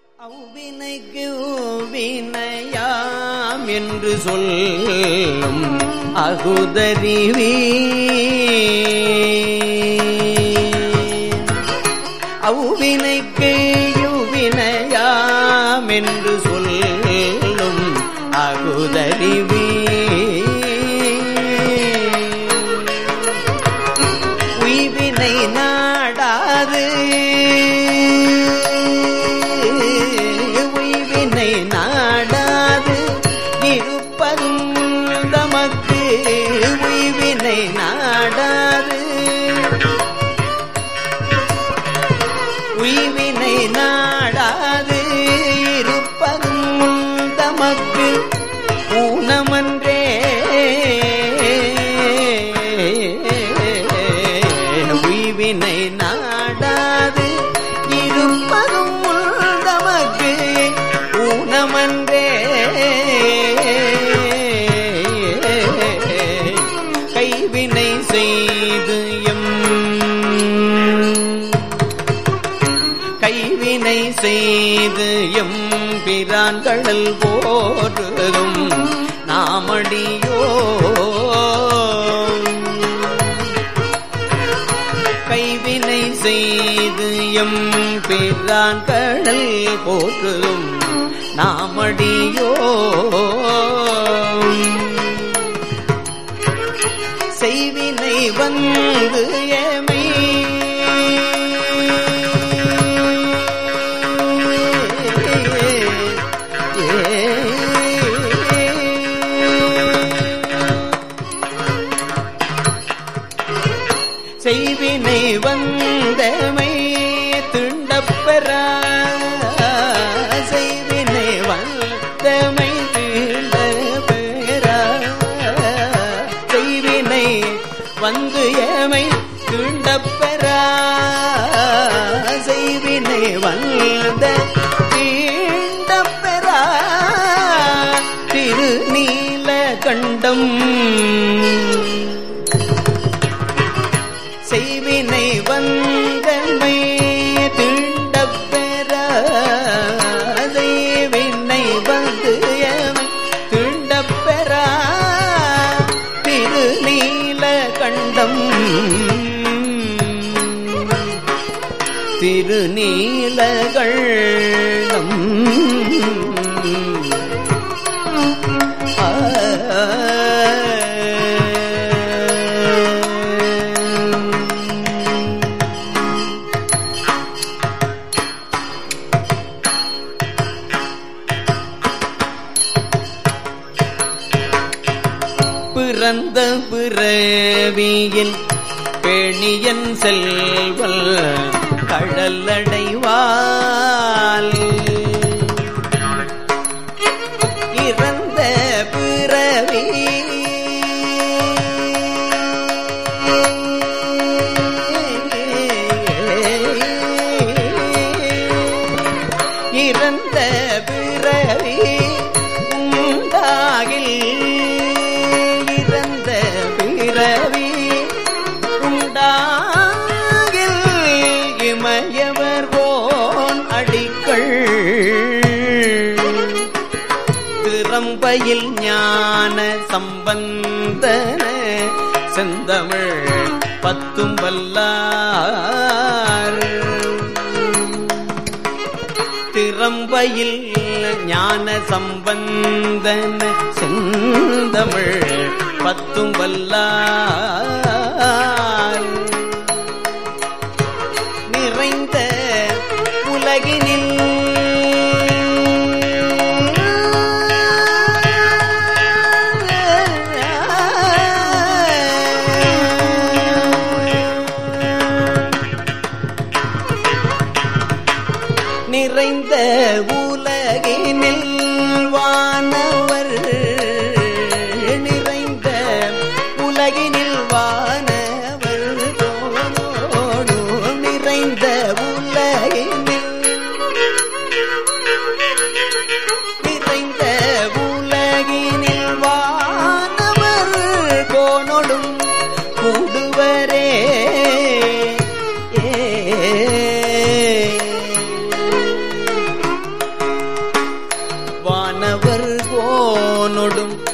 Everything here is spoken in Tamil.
அவ்வினைக்கு வினையாம் என்று சொல்லும் அகுதறிவி அவ்வினைக்கு யுவினையாம் என்று சொல்லும் அகுதறிவி உய்வினை நாடாது நாடாது இருப்பதும் தமக்கு உய்வினை நாடாது உய்வினை நாடாது இருப்பதும் தமக்கு ஊனமன்றே உய்வினை நாடாது இருப்பதும் தமக்கு ஊனமன்றே கைவினை செய்து கைவினை செய்து பிரான் கடல் போற்றுதும் நாமடியோ கைவினை செய்து பிரான் கடல் போற்றுதும் நாமடியோ செய்வினை வந்து ஏமை செய்வினை வந்தமை திண்டப்பெற செய்வினை வந்தமை திண்டப்பெற செய்வினை வந்து ஏமை திண்டப்பெற செய்வினை வந்த திண்டப்பெற திருநீல கண்டம் செய்வினை வந்தமை திண்டப்பெற செய்வினை வந்து எமை திண்டப்பெற திருநீல கண்டம் திருநீல கண்டம் பிறந்த பிறவியில் பெணியன் செல்வல் கடலடைவால் இறந்த பிறவி இறந்த பிறவி உண்டாகில் பிறவி உண்டாகில் இமயவர் போன் அடிக்கள் திறம்பையில் ஞான சம்பந்தன செந்தமிழ் பத்தும் வல்லார் திறம்பையில் ஞான சம்பந்தன செந்தமிழ் பத்தும் வல்லார் நிறைந்த உலகினில் நிறைந்த உலகினில் வானவர் நிறைந்த உலகினில் வானவர் தோனோடு நிறைந்த உலகினில் நிறைந்த உலகினில் வானவர் கோனொடும் கூடுவரே கோனொடும்